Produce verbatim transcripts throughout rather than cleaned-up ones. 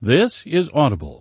This is Audible.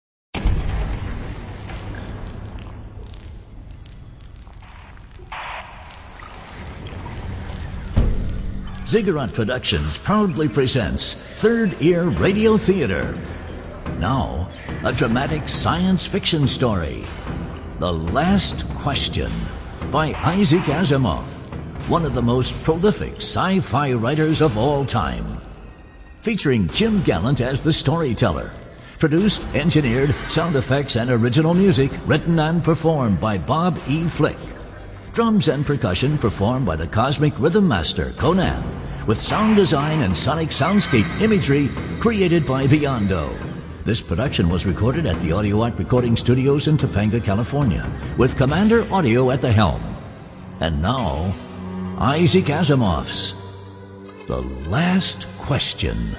Ziggurat Productions proudly presents Third Ear Radio Theater. Now, a dramatic science fiction story, The Last Question, by Isaac Asimov, one of the most prolific sci-fi writers of all time. Featuring Jim Gallant as the storyteller. Produced, engineered, sound effects, and original music written and performed by Bob E. Flick. Drums and percussion performed by the Cosmic Rhythm Master, Conan, with sound design and sonic soundscape imagery created by Biondo. This production was recorded at the Audio Art Recording Studios in Topanga, California, with Commander Audio at the helm. And now, Isaac Asimov's The Last Question.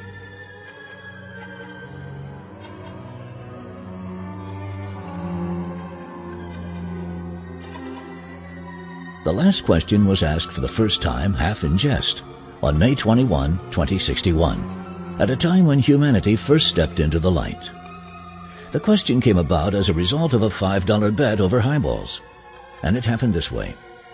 The Last Question was asked for the first time, half in jest, on May twenty-first, twenty sixty-one, at a time when humanity first stepped into the light. The question came about as a result of a five dollar bet over highballs, and it happened this way.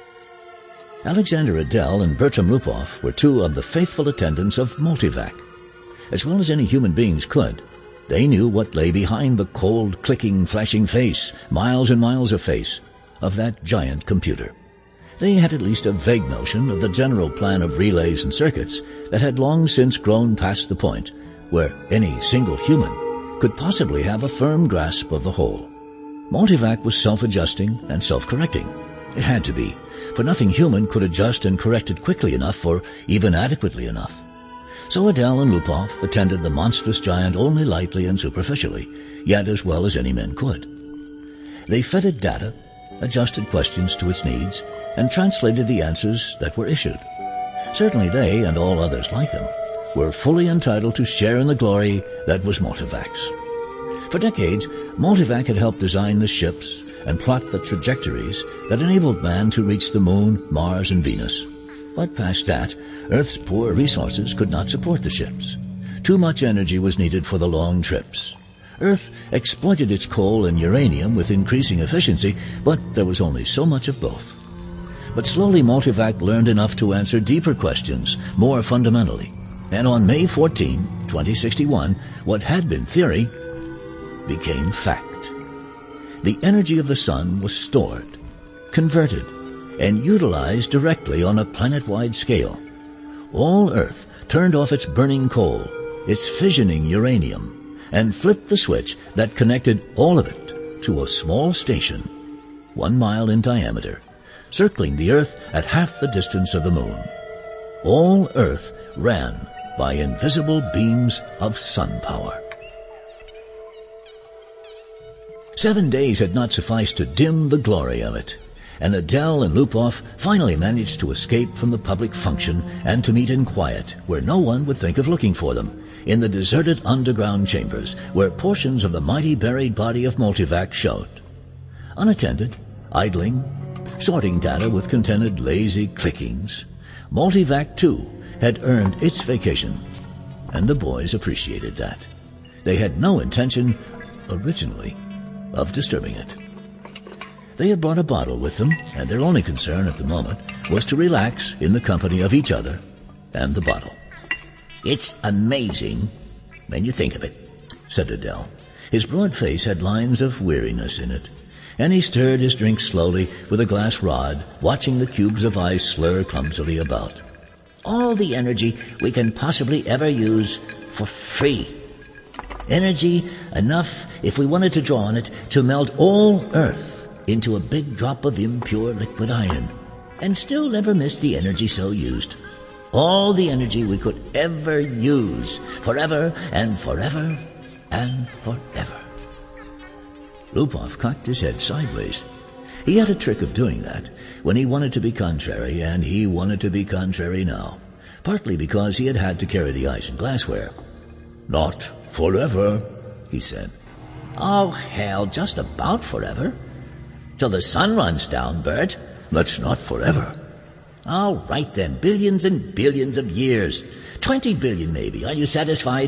Alexander Adel and Bertram Lupoff were two of the faithful attendants of Multivac. As well as any human beings could, they knew what lay behind the cold, clicking, flashing face, miles and miles of face, of that giant computer. They had at least a vague notion of the general plan of relays and circuits that had long since grown past the point where any single human could possibly have a firm grasp of the whole. Multivac was self-adjusting and self-correcting. It had to be, for nothing human could adjust and correct it quickly enough or even adequately enough. So Adel and Lupoff attended the monstrous giant only lightly and superficially, yet as well as any men could. They fed it data, adjusted questions to its needs, and translated the answers that were issued. Certainly they, and all others like them, were fully entitled to share in the glory that was Multivac's. For decades, Multivac had helped design the ships and plot the trajectories that enabled man to reach the Moon, Mars, and Venus. But past that, Earth's poor resources could not support the ships. Too much energy was needed for the long trips. Earth exploited its coal and uranium with increasing efficiency, but there was only so much of both. But slowly Multivac learned enough to answer deeper questions more fundamentally. And on May fourteenth, twenty sixty-one, what had been theory became fact. The energy of the sun was stored, converted, and utilized directly on a planet-wide scale. All Earth turned off its burning coal, its fissioning uranium, and flipped the switch that connected all of it to a small station, one mile in diameter, circling the Earth at half the distance of the Moon. All Earth ran by invisible beams of sun power. Seven days had not sufficed to dim the glory of it, and Adel and Lupoff finally managed to escape from the public function and to meet in quiet, where no one would think of looking for them, in the deserted underground chambers where portions of the mighty buried body of Multivac showed. Unattended, idling, sorting data with contented, lazy clickings, Multivac, too, had earned its vacation, and the boys appreciated that. They had no intention, originally, of disturbing it. They had brought a bottle with them, and their only concern at the moment was to relax in the company of each other and the bottle. "It's amazing when you think of it," said Adel. His broad face had lines of weariness in it, and he stirred his drink slowly with a glass rod, watching the cubes of ice slur clumsily about. "All the energy we can possibly ever use for free. Energy enough, if we wanted to draw on it, to melt all Earth into a big drop of impure liquid iron, and still never miss the energy so used. All the energy we could ever use, forever and forever and forever." Lupoff cocked his head sideways. He had a trick of doing that when he wanted to be contrary, and he wanted to be contrary now, partly because he had had to carry the ice and glassware. "Not forever," he said. "Oh, hell, just about forever. Till the sun runs down, Bert." "That's not forever." "All right, then, billions and billions of years. Twenty billion, maybe. Are you satisfied?"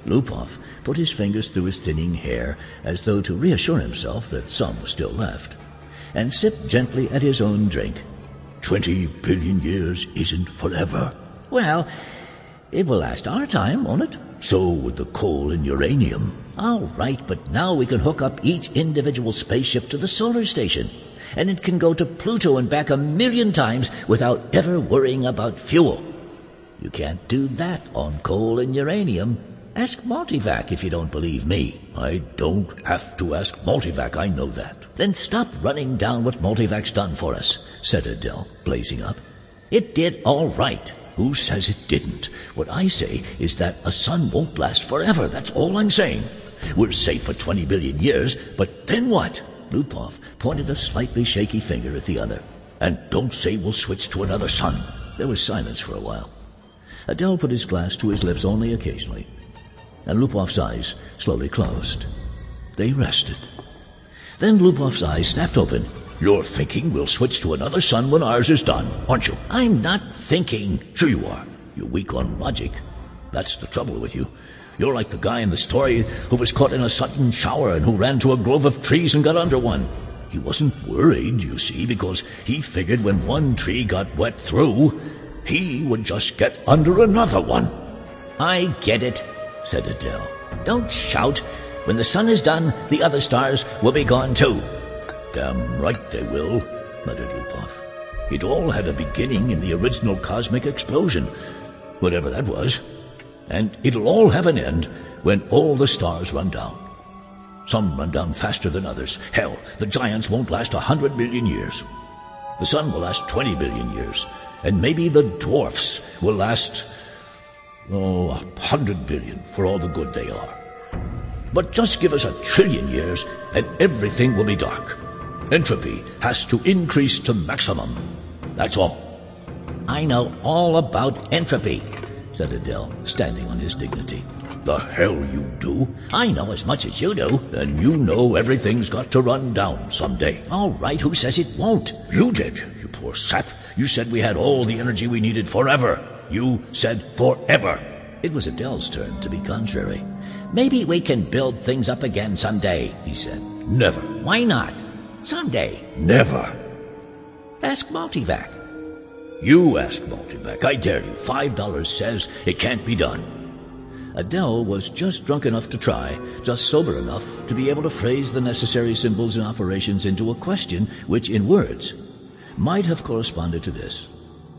Lupov put his fingers through his thinning hair as though to reassure himself that some was still left, and sipped gently at his own drink. Twenty billion years isn't forever. Well, it will last our time, won't it? So would the coal and uranium. All right, but now we can hook up each individual spaceship to the solar station, and it can go to Pluto and back a million times without ever worrying about fuel. You can't do that on coal and uranium. Ask Multivac if you don't believe me. I don't have to ask Multivac, I know that. Then stop running down what Multivac's done for us, said Adele, blazing up. It did all right. Who says it didn't? What I say is that a sun won't last forever, that's all I'm saying. We're safe for twenty billion years, but then what? Lupov pointed a slightly shaky finger at the other. And don't say we'll switch to another sun. There was silence for a while. Adele put his glass to his lips only occasionally, and Lupov's eyes slowly closed. They rested. Then Lupov's eyes snapped open. You're thinking we'll switch to another sun when ours is done, aren't you? I'm not thinking. Sure you are. You're weak on logic. That's the trouble with you. You're like the guy in the story who was caught in a sudden shower and who ran to a grove of trees and got under one. He wasn't worried, you see, because he figured when one tree got wet through, he would just get under another one. I get it, said Adele. Don't shout. When the sun is done, the other stars will be gone too. Damn right they will, muttered Lupov. It all had a beginning in the original cosmic explosion, whatever that was. And it'll all have an end when all the stars run down. Some run down faster than others. Hell, the giants won't last a hundred million years. The sun will last twenty billion years. And maybe the dwarfs will last, oh, a hundred billion for all the good they are. But just give us a trillion years and everything will be dark. Entropy has to increase to maximum. That's all. I know all about entropy, said Adele, standing on his dignity. The hell you do? I know as much as you do. Then you know everything's got to run down someday. All right, who says it won't? You did, you poor sap. You said we had all the energy we needed forever. You said forever. It was Adele's turn to be contrary. Maybe we can build things up again someday, he said. Never. Why not? Someday. Never. Ask Multivac. You ask Multivac, I dare you. Five dollars says it can't be done. Adele was just drunk enough to try, just sober enough to be able to phrase the necessary symbols and operations into a question which, in words, might have corresponded to this.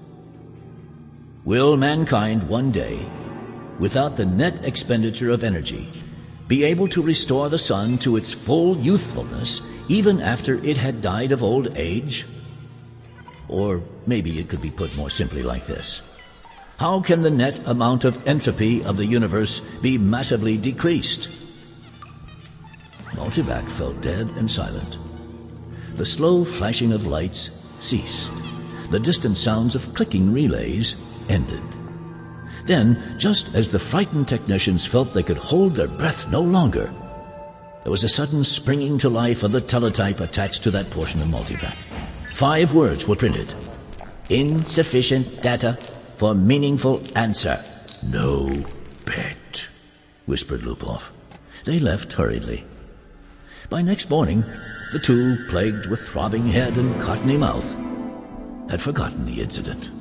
Will mankind one day, without the net expenditure of energy, be able to restore the sun to its full youthfulness even after it had died of old age? Or maybe it could be put more simply like this. How can the net amount of entropy of the universe be massively decreased? Multivac fell dead and silent. The slow flashing of lights ceased. The distant sounds of clicking relays ended. Then, just as the frightened technicians felt they could hold their breath no longer, there was a sudden springing to life of the teletype attached to that portion of Multivac. Five words were printed. Insufficient data for meaningful answer. No bet, whispered Lupov. They left hurriedly. By next morning, the two, plagued with throbbing head and cottony mouth, had forgotten the incident.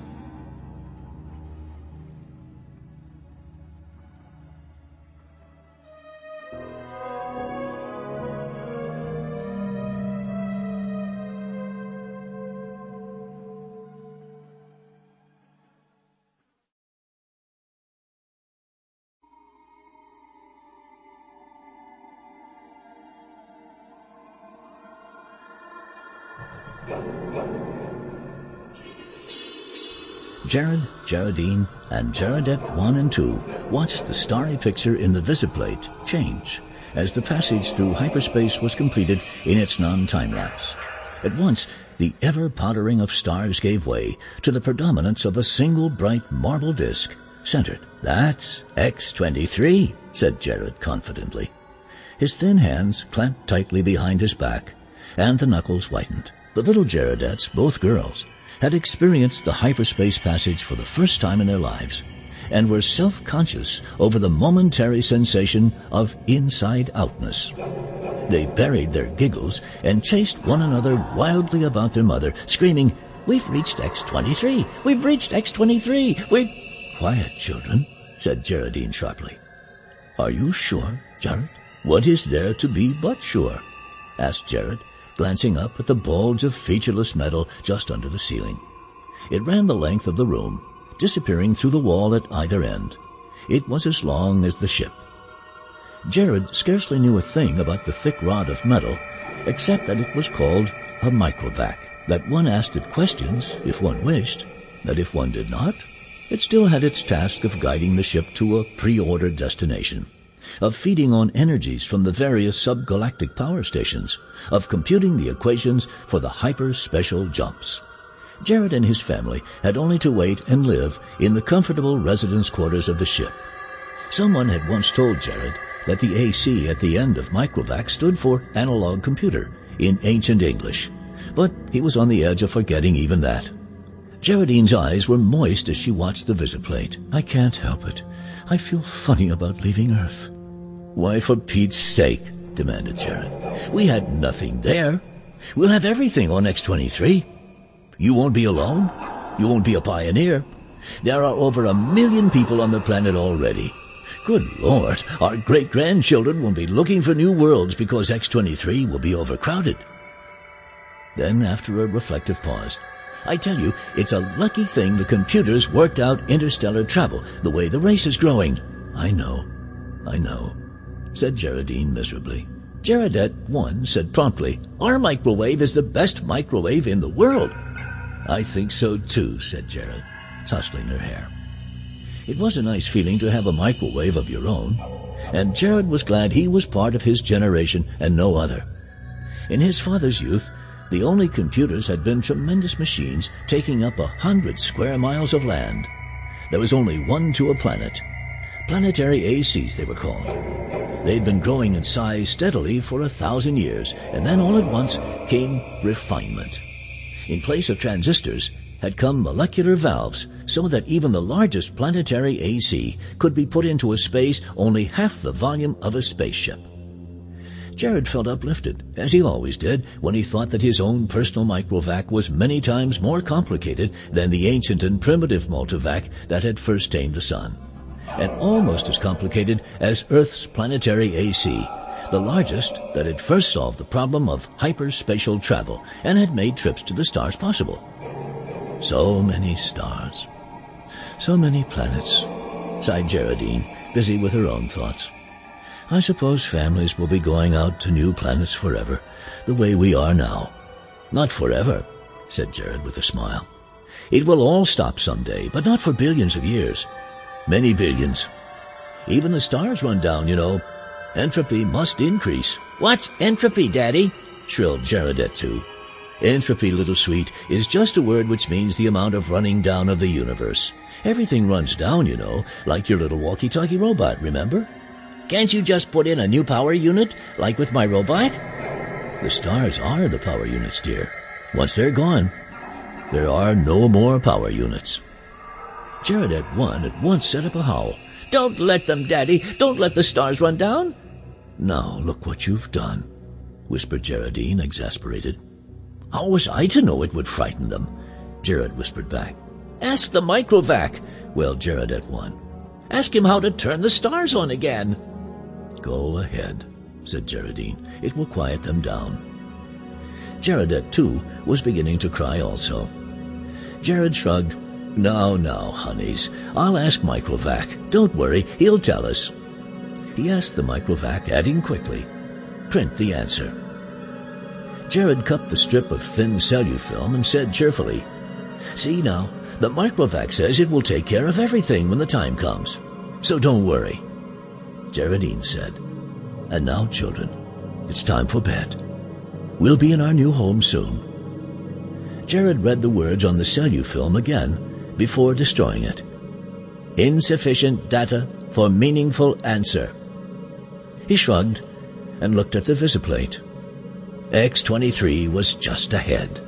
Jared, Jaredine, and Jaredette one and two watched the starry picture in the visiplate change as the passage through hyperspace was completed in its non-time-lapse. At once, the ever-powdering of stars gave way to the predominance of a single bright marble disk centered. That's X twenty-three, said Jared confidently. His thin hands clamped tightly behind his back, and the knuckles whitened. The little Jaredettes, both girls, had experienced the hyperspace passage for the first time in their lives, and were self-conscious over the momentary sensation of inside-outness. They buried their giggles and chased one another wildly about their mother, screaming, "We've reached X twenty-three! We've reached X twenty-three! We're—" "Quiet, children," said Geraldine sharply. "Are you sure, Jared? What is there to be but sure?" asked Jared, glancing up at the bulge of featureless metal just under the ceiling. It ran the length of the room, disappearing through the wall at either end. It was as long as the ship. Jared scarcely knew a thing about the thick rod of metal, except that it was called a microvac, that one asked it questions if one wished, that if one did not, it still had its task of guiding the ship to a pre-ordered destination, of feeding on energies from the various subgalactic power stations, of computing the equations for the hyper-special jumps. Jared and his family had only to wait and live in the comfortable residence quarters of the ship. Someone had once told Jared that the A C at the end of microvac stood for analog computer in ancient English, but he was on the edge of forgetting even that. Geraldine's eyes were moist as she watched the visiplate. "I can't help it. I feel funny about leaving Earth." "Why, for Pete's sake," demanded Jared. "We had nothing there. We'll have everything on X twenty-three. You won't be alone. You won't be a pioneer. There are over a million people on the planet already. Good Lord, our great-grandchildren will be looking for new worlds because X twenty-three will be overcrowded." Then, after a reflective pause, "I tell you, it's a lucky thing the computers worked out interstellar travel the way the race is growing." "I know, I know," said Geraldine miserably. Jaredette one said promptly, "Our microwave is the best microwave in the world." "I think so too," said Jared, tousling her hair. It was a nice feeling to have a microwave of your own, and Jared was glad he was part of his generation and no other. In his father's youth, the only computers had been tremendous machines taking up a hundred square miles of land. There was only one to a planet. Planetary A Cs, they were called. They'd been growing in size steadily for a thousand years, and then all at once came refinement. In place of transistors had come molecular valves, so that even the largest planetary A C could be put into a space only half the volume of a spaceship. Jared felt uplifted, as he always did, when he thought that his own personal microvac was many times more complicated than the ancient and primitive multivac that had first tamed the sun, and almost as complicated as Earth's planetary A C, the largest that had first solved the problem of hyperspatial travel and had made trips to the stars possible. So many stars, so many planets, sighed Geraldine, busy with her own thoughts. I suppose families will be going out to new planets forever, the way we are now. Not forever, said Jared with a smile. It will all stop someday, but not for billions of years. Many billions. Even the stars run down, you know. Entropy must increase. What's entropy, Daddy? Shrilled Jaredette two. Entropy, little sweet, is just a word which means the amount of running down of the universe. Everything runs down, you know, like your little walkie-talkie robot, remember? Can't you just put in a new power unit, like with my robot? The stars are the power units, dear. Once they're gone, there are no more power units. Jaredette one at once set up a howl. Don't let them, Daddy. Don't let the stars run down. Now, look what you've done, whispered Geraldine, exasperated. How was I to know it would frighten them? Jared whispered back. Ask the microvac, wailed Jaredette one. Ask him how to turn the stars on again. Go ahead, said Geraldine. It will quiet them down. Jaredette two was beginning to cry also. Jared shrugged. No, no, honeys. I'll ask Microvac. Don't worry, he'll tell us. He asked the Microvac, adding quickly, print the answer. Jared cupped the strip of thin cellufilm and said cheerfully, See now, the Microvac says it will take care of everything when the time comes. So don't worry. Geraldine said, And now, children, it's time for bed. We'll be in our new home soon. Jared read the words on the cellufilm again before destroying it. Insufficient data for meaningful answer. He shrugged and looked at the visiplate. X twenty-three was just ahead.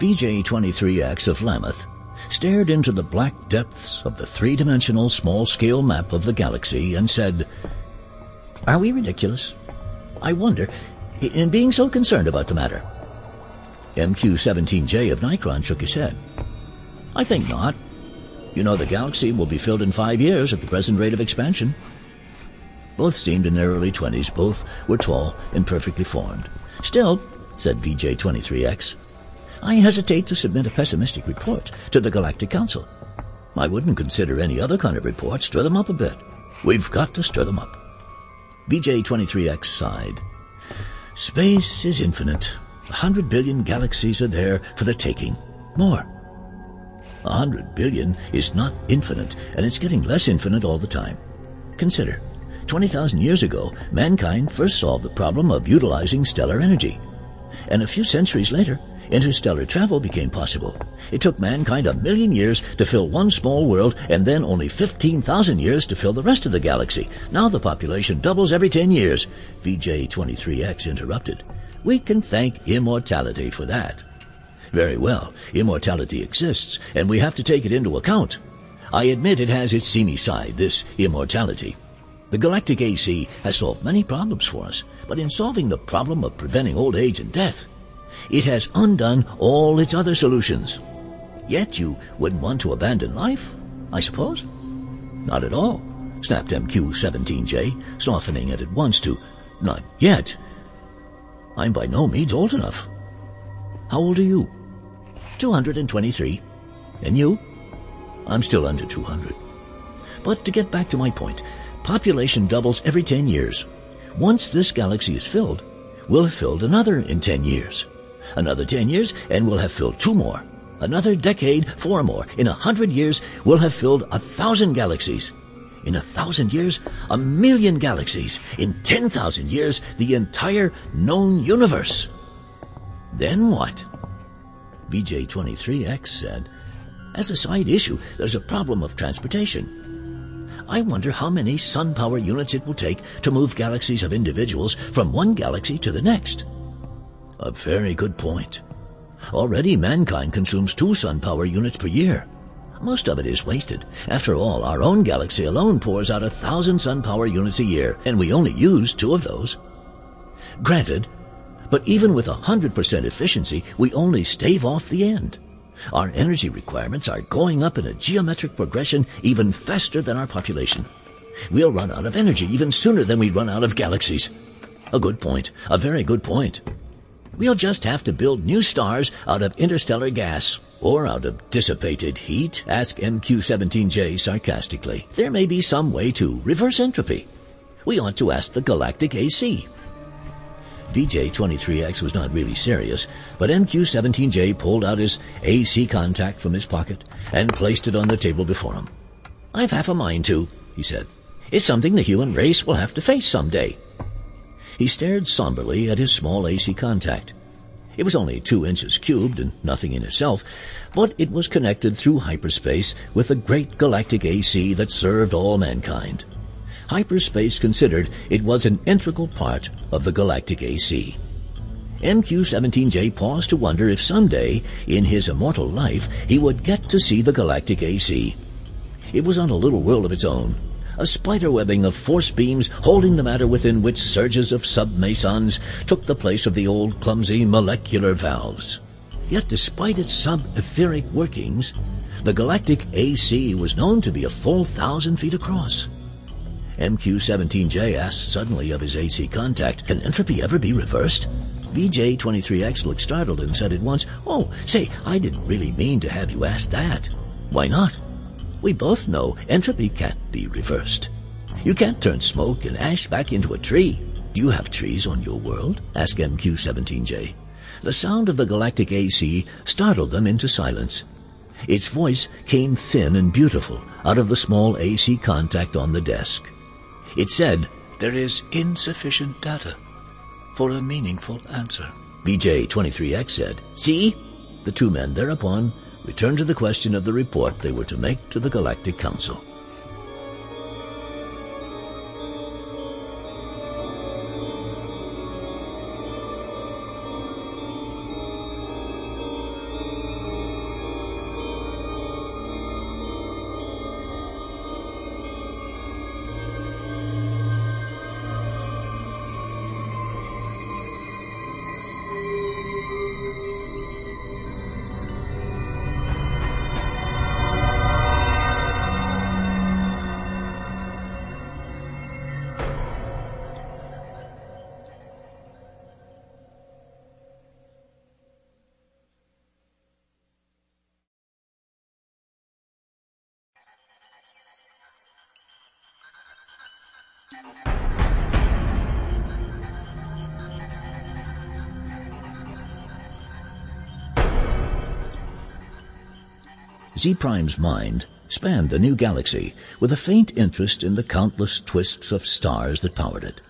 V J twenty-three X of Lambeth stared into the black depths of the three-dimensional small-scale map of the galaxy and said, "Are we ridiculous? I wonder, in being so concerned about the matter." M Q seventeen J of Nikron shook his head. "I think not. You know the galaxy will be filled in five years at the present rate of expansion." Both seemed in their early twenties. Both were tall and perfectly formed. "Still," said V J twenty-three X, "I hesitate to submit a pessimistic report to the Galactic Council. I wouldn't consider any other kind of report. Stir them up a bit. We've got to stir them up." V J twenty-three X sighed. "Space is infinite. A hundred billion galaxies are there for the taking. More. A hundred billion is not infinite, and it's getting less infinite all the time. Consider, twenty thousand years ago, mankind first solved the problem of utilizing stellar energy. And a few centuries later, interstellar travel became possible. It took mankind a million years to fill one small world, and then only fifteen thousand years to fill the rest of the galaxy. Now the population doubles every ten years. V J twenty-three X interrupted. "We can thank immortality for that." "Very well, immortality exists, and we have to take it into account. I admit it has its seamy side, this immortality. The Galactic A C has solved many problems for us, but in solving the problem of preventing old age and death, it has undone all its other solutions. Yet you wouldn't want to abandon life, I suppose?" "Not at all," snapped M Q seventeen J, softening it at once to, "Not yet. I'm by no means old enough." "How old are you?" two hundred twenty-three. "And you?" "I'm still under two hundred. But to get back to my point, population doubles every ten years. Once this galaxy is filled, we'll have filled another in ten years. Another ten years, and we'll have filled two more. Another decade, four more. In a hundred years, we'll have filled a thousand galaxies. In a thousand years, a million galaxies. In ten thousand years, the entire known universe. Then what?" V J twenty-three X said, "As a side issue, there's a problem of transportation. I wonder how many sun power units it will take to move galaxies of individuals from one galaxy to the next." "A very good point. Already mankind consumes two sun power units per year. Most of it is wasted. After all, our own galaxy alone pours out a thousand sun power units a year, and we only use two of those." "Granted, but even with a hundred percent efficiency, we only stave off the end. Our energy requirements are going up in a geometric progression even faster than our population. We'll run out of energy even sooner than we run out of galaxies." "A good point. A very good point." "We'll just have to build new stars out of interstellar gas." "Or out of dissipated heat?" asked M Q seventeen J sarcastically. "There may be some way to reverse entropy. We ought to ask the Galactic A C." V J twenty-three X was not really serious, but M Q seventeen J pulled out his A C contact from his pocket and placed it on the table before him. "I've half a mind to," he said. "It's something the human race will have to face someday." He stared somberly at his small A C contact. It was only two inches cubed and nothing in itself, but it was connected through hyperspace with the great galactic A C that served all mankind. Hyperspace considered, it was an integral part of the galactic A C. M Q seventeen J paused to wonder if someday, in his immortal life, he would get to see the galactic A C. It was on a little world of its own, a spiderwebbing of force beams holding the matter within which surges of submasons took the place of the old clumsy molecular valves. Yet despite its sub-etheric workings, the galactic A C was known to be a full thousand feet across. M Q seventeen J asked suddenly of his A C contact, "Can entropy ever be reversed?" V J twenty-three X looked startled and said at once, "Oh, say, I didn't really mean to have you ask that." "Why not?" "We both know entropy can't be reversed. You can't turn smoke and ash back into a tree." "Do you have trees on your world?" asked M Q seventeen J. The sound of the galactic A C startled them into silence. Its voice came thin and beautiful out of the small A C contact on the desk. It said, "There is insufficient data for a meaningful answer." V J twenty-three X said, "See?" The two men thereupon returned to the question of the report they were to make to the Galactic Council. Z-Prime's mind spanned the new galaxy with a faint interest in the countless twists of stars that powered it.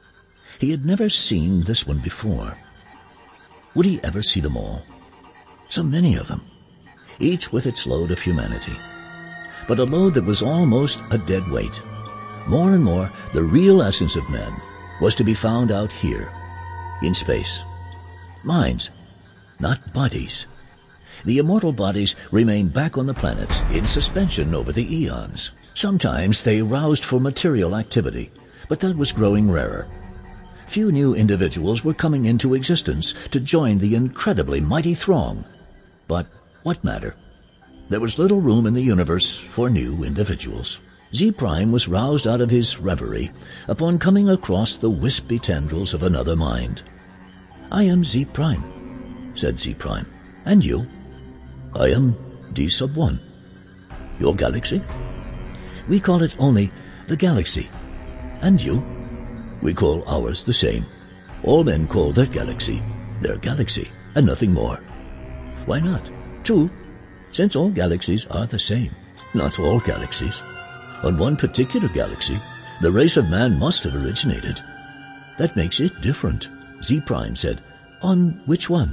He had never seen this one before. Would he ever see them all? So many of them, each with its load of humanity, but a load that was almost a dead weight. More and more, the real essence of men was to be found out here, in space. Minds, not bodies. The immortal bodies remained back on the planets in suspension over the eons. Sometimes they roused for material activity, but that was growing rarer. Few new individuals were coming into existence to join the incredibly mighty throng. But what matter? There was little room in the universe for new individuals. Z-Prime was roused out of his reverie upon coming across the wispy tendrils of another mind. "I am Z-Prime," said Z-Prime. "And you?" "I am D sub one. Your galaxy?" "We call it only the galaxy. And you?" "We call ours the same. All men call their galaxy their galaxy, and nothing more." "Why not?" "True, since all galaxies are the same." "Not all galaxies. On one particular galaxy, the race of man must have originated." "That makes it different," Z-Prime said. "On which one?"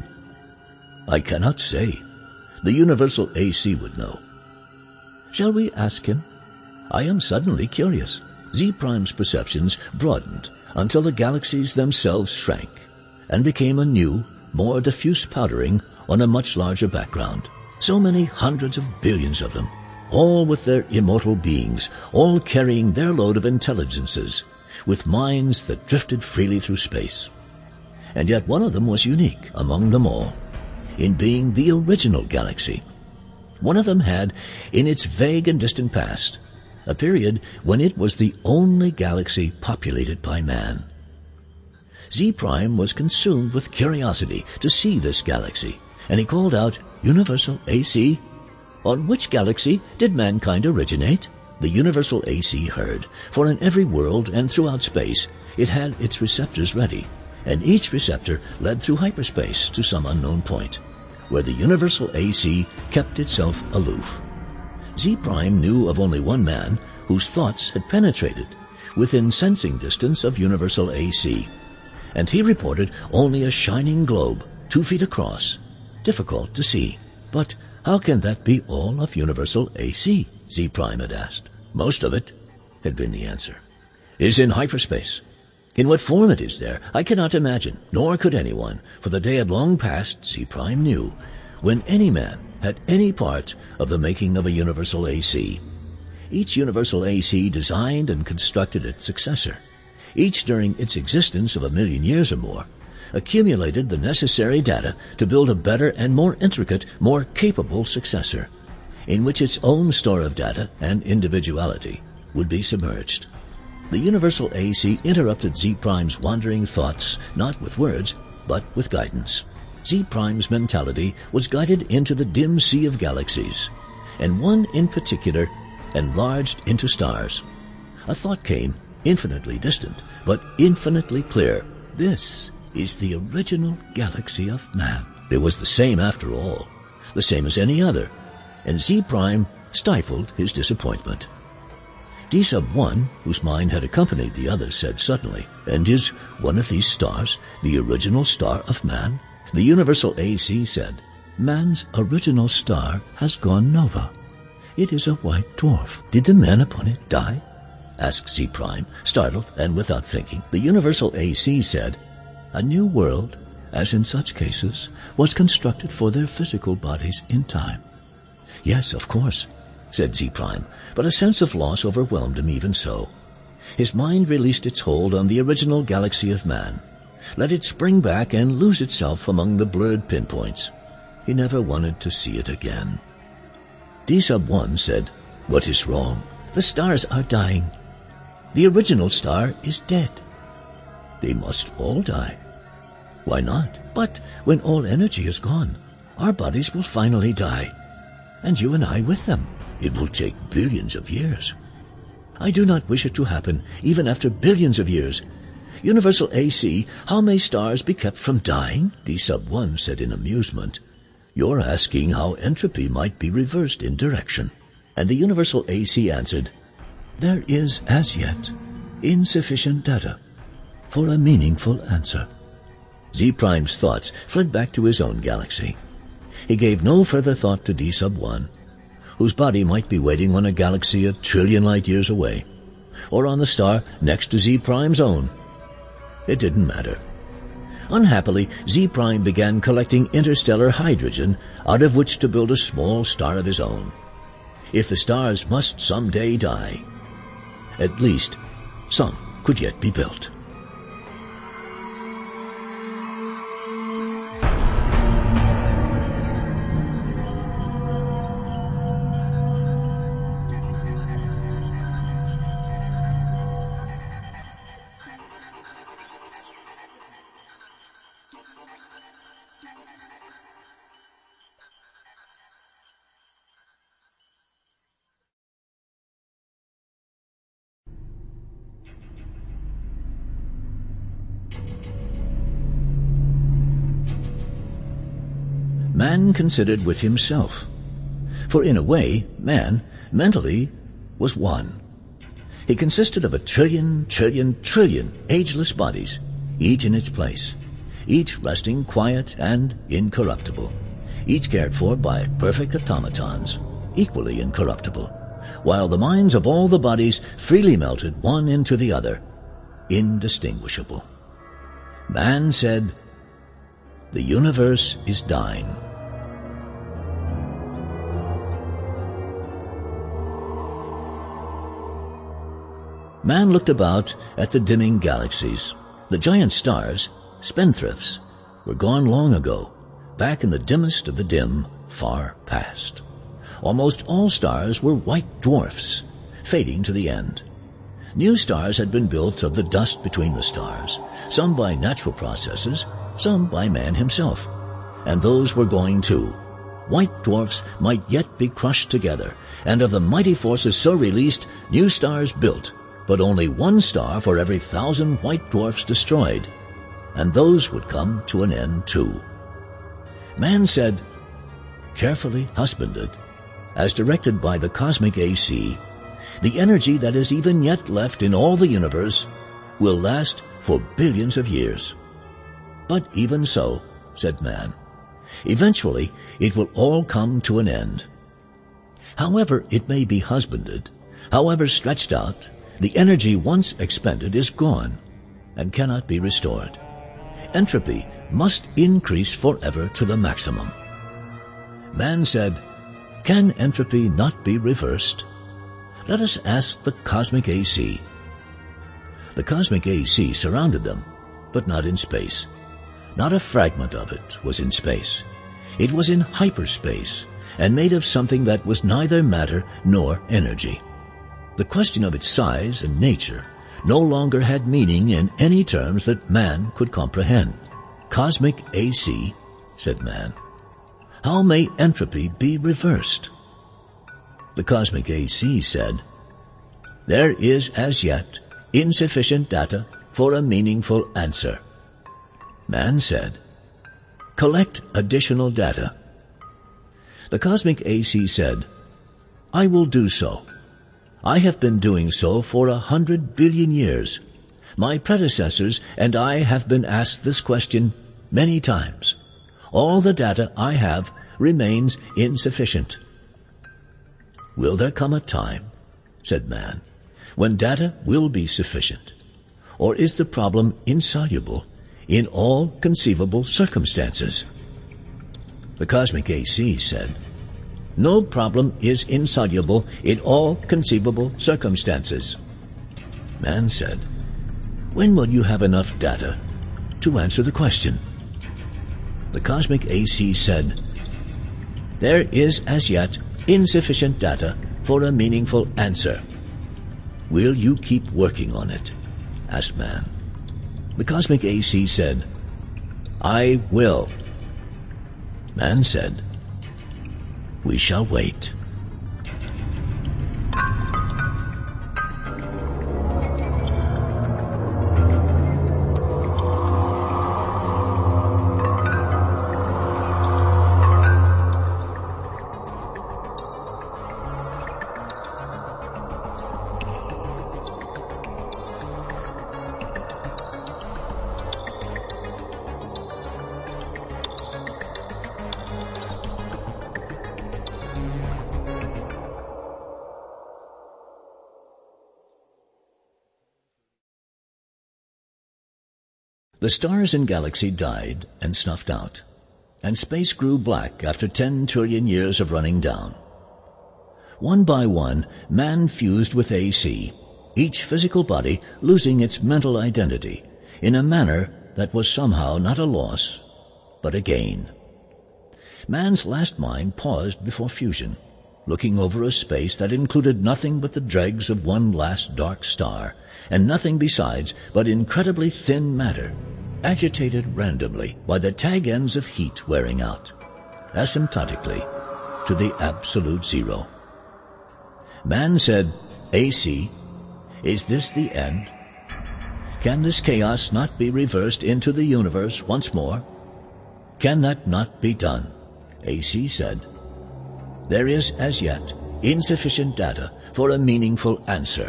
"I cannot say. The Universal A C would know." "Shall we ask him?" "I am suddenly curious." Z-Prime's perceptions broadened until the galaxies themselves shrank and became a new, more diffuse powdering on a much larger background. So many hundreds of billions of them, all with their immortal beings, all carrying their load of intelligences, with minds that drifted freely through space. And yet one of them was unique among them all, in being the original galaxy. One of them had, in its vague and distant past, a period when it was the only galaxy populated by man. Z-Prime was consumed with curiosity to see this galaxy, and he called out, "Universal A C? On which galaxy did mankind originate?" The Universal A C heard, for in every world and throughout space it had its receptors ready, and each receptor led through hyperspace to some unknown point, where the Universal A C kept itself aloof. Z-Prime knew of only one man whose thoughts had penetrated within sensing distance of Universal A C, and he reported only a shining globe two feet across, difficult to see. "But how can that be all of Universal A C?" Z-Prime had asked. "Most of it," had been the answer, "is in hyperspace. In what form it is there, I cannot imagine, nor could anyone, for the day had long passed, Z-Prime knew, when any man had any part of the making of a Universal A C. Each Universal A C designed and constructed its successor. Each, during its existence of a million years or more, accumulated the necessary data to build a better and more intricate, more capable successor, in which its own store of data and individuality would be submerged. The Universal A C interrupted Z-Prime's wandering thoughts, not with words, but with guidance. Z-Prime's mentality was guided into the dim sea of galaxies, and one in particular enlarged into stars. A thought came, infinitely distant, but infinitely clear. This is the original galaxy of man. It was the same after all, the same as any other, and Z-Prime stifled his disappointment. D sub one, whose mind had accompanied the others, said suddenly, "And is one of these stars the original star of man?" The Universal A C said, "Man's original star has gone nova. It is a white dwarf." "Did the men upon it die?" asked Z-Prime, startled and without thinking. The Universal A C said, "A new world, as in such cases, was constructed for their physical bodies in time." "Yes, of course," said Z-Prime, but a sense of loss overwhelmed him even so. His mind released its hold on the original galaxy of man, let it spring back and lose itself among the blurred pinpoints. He never wanted to see it again. D sub one said, "What is wrong?" "The stars are dying. The original star is dead." "They must all die." "Why not?" "But when all energy is gone, our bodies will finally die, and you and I with them. It will take billions of years." I do not wish it to happen, even after billions of years. Universal A C, how may stars be kept from dying? D sub one said in amusement. You're asking how entropy might be reversed in direction. And the Universal A C answered, there is, as yet, insufficient data for a meaningful answer. Z Prime's thoughts fled back to his own galaxy. He gave no further thought to D sub one, whose body might be waiting on a galaxy a trillion light years away, or on the star next to Z Prime's own. It didn't matter. Unhappily, Z Prime began collecting interstellar hydrogen out of which to build a small star of his own. If the stars must someday die, at least some could yet be built. Man considered with himself, for in a way, man, mentally, was one. He consisted of a trillion, trillion, trillion ageless bodies, each in its place, each resting quiet and incorruptible, each cared for by perfect automatons, equally incorruptible, while the minds of all the bodies freely melted one into the other, indistinguishable. Man said, the universe is dying. Man looked about at the dimming galaxies. The giant stars, spendthrifts, were gone long ago, back in the dimmest of the dim, far past. Almost all stars were white dwarfs, fading to the end. New stars had been built of the dust between the stars, some by natural processes, some by man himself. And those were going too. White dwarfs might yet be crushed together, and of the mighty forces so released, new stars built, but only one star for every thousand white dwarfs destroyed, and those would come to an end too. Man said, carefully husbanded, as directed by the cosmic A C, the energy that is even yet left in all the universe will last for billions of years. But even so, said man, eventually it will all come to an end. However it may be husbanded, however stretched out, the energy once expended is gone and cannot be restored. Entropy must increase forever to the maximum. Man said, can entropy not be reversed? Let us ask the cosmic A C. The cosmic A C surrounded them, but not in space. Not a fragment of it was in space. It was in hyperspace and made of something that was neither matter nor energy. The question of its size and nature no longer had meaning in any terms that man could comprehend. Cosmic A C, said man, how may entropy be reversed? The cosmic A C said, there is as yet insufficient data for a meaningful answer. Man said, collect additional data. The cosmic A C said, I will do so. I have been doing so for a hundred billion years. My predecessors and I have been asked this question many times. All the data I have remains insufficient. Will there come a time, said man, when data will be sufficient? Or is the problem insoluble in all conceivable circumstances? The cosmic A C said, no problem is insoluble in all conceivable circumstances. Man said, when will you have enough data to answer the question? The cosmic A C said, there is as yet insufficient data for a meaningful answer. Will you keep working on it? Asked man. The cosmic A C said, I will. Man said, we shall wait. The stars and galaxy died and snuffed out, and space grew black after ten trillion years of running down. One by one, man fused with A C, each physical body losing its mental identity in a manner that was somehow not a loss, but a gain. Man's last mind paused before fusion, looking over a space that included nothing but the dregs of one last dark star, and nothing besides but incredibly thin matter, agitated randomly by the tag ends of heat wearing out, asymptotically, to the absolute zero. Man said, A C, is this the end? Can this chaos not be reversed into the universe once more? Can that not be done? A C said, there is as yet insufficient data for a meaningful answer.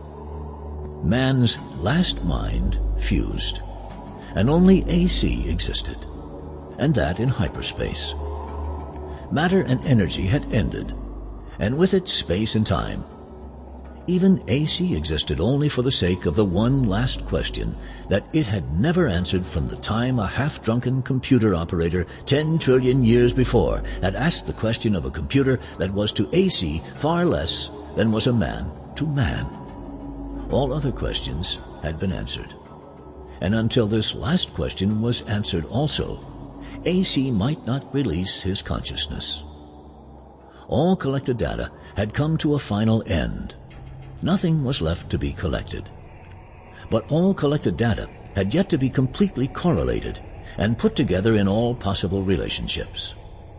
Man's last mind fused, and only A C existed, and that in hyperspace. Matter and energy had ended, and with it space and time. Even A C existed only for the sake of the one last question that it had never answered from the time a half-drunken computer operator ten trillion years before had asked the question of a computer that was to A C far less than was a man to man. All other questions had been answered. And until this last question was answered also, A C might not release his consciousness. All collected data had come to a final end. Nothing was left to be collected. But all collected data had yet to be completely correlated and put together in all possible relationships.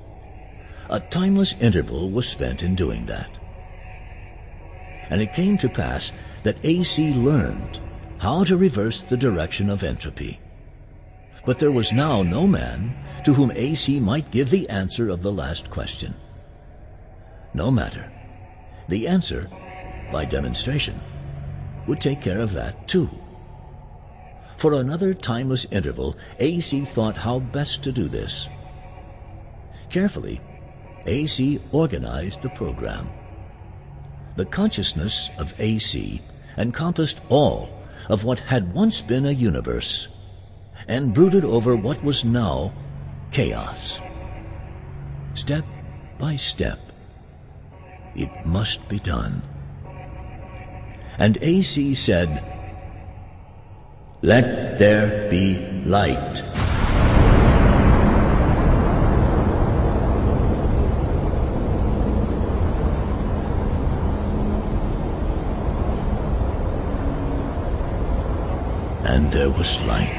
A timeless interval was spent in doing that. And it came to pass that A C learned how to reverse the direction of entropy. But there was now no man to whom A C might give the answer of the last question. No matter. The answer, by demonstration, would take care of that too. For another timeless interval, A C thought how best to do this. Carefully, A C organized the program. The consciousness of A C encompassed all of what had once been a universe and brooded over what was now chaos. Step by step, it must be done. And A C said, let there be light. And there was light.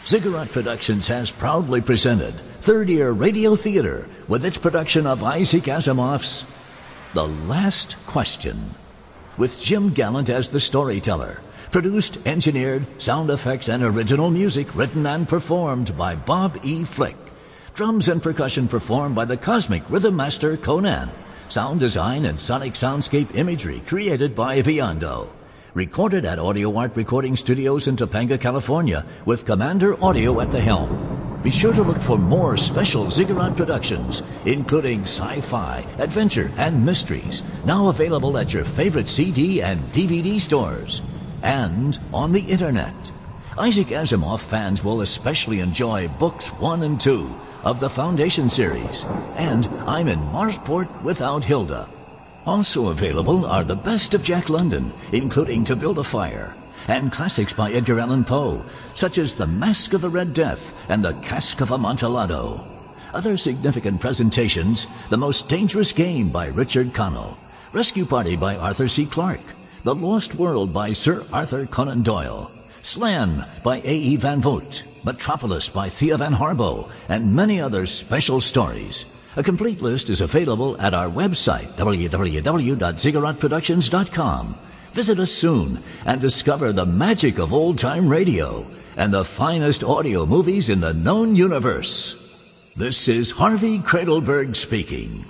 Ziggurat Productions has proudly presented Third Ear Radio Theater with its production of Isaac Asimov's The Last Question, with Jim Gallant as the storyteller. Produced, engineered, sound effects, and original music written and performed by Bob E. Flick. Drums and percussion performed by the Cosmic Rhythm Master Conan. Sound design and sonic soundscape imagery created by Biondo. Recorded at Audio Art Recording Studios in Topanga, California, with Commander Audio at the helm. Be sure to look for more special Ziggurat productions, including sci-fi, adventure, and mysteries, now available at your favorite C D and D V D stores, and on the Internet. Isaac Asimov fans will especially enjoy Books one and two of the Foundation series, and I'm in Marsport Without Hilda. Also available are the best of Jack London, including To Build a Fire, and classics by Edgar Allan Poe, such as The Mask of the Red Death and The Cask of Amontillado. Other significant presentations: The Most Dangerous Game by Richard Connell, Rescue Party by Arthur C. Clarke, The Lost World by Sir Arthur Conan Doyle, Slan by A E Van Vogt, Metropolis by Thea Van Harbo, and many other special stories. A complete list is available at our website, w w w dot ziggurat productions dot com. Visit us soon and discover the magic of old-time radio and the finest audio movies in the known universe. This is Harvey Cradleberg speaking.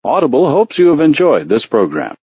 Audible hopes you have enjoyed this program.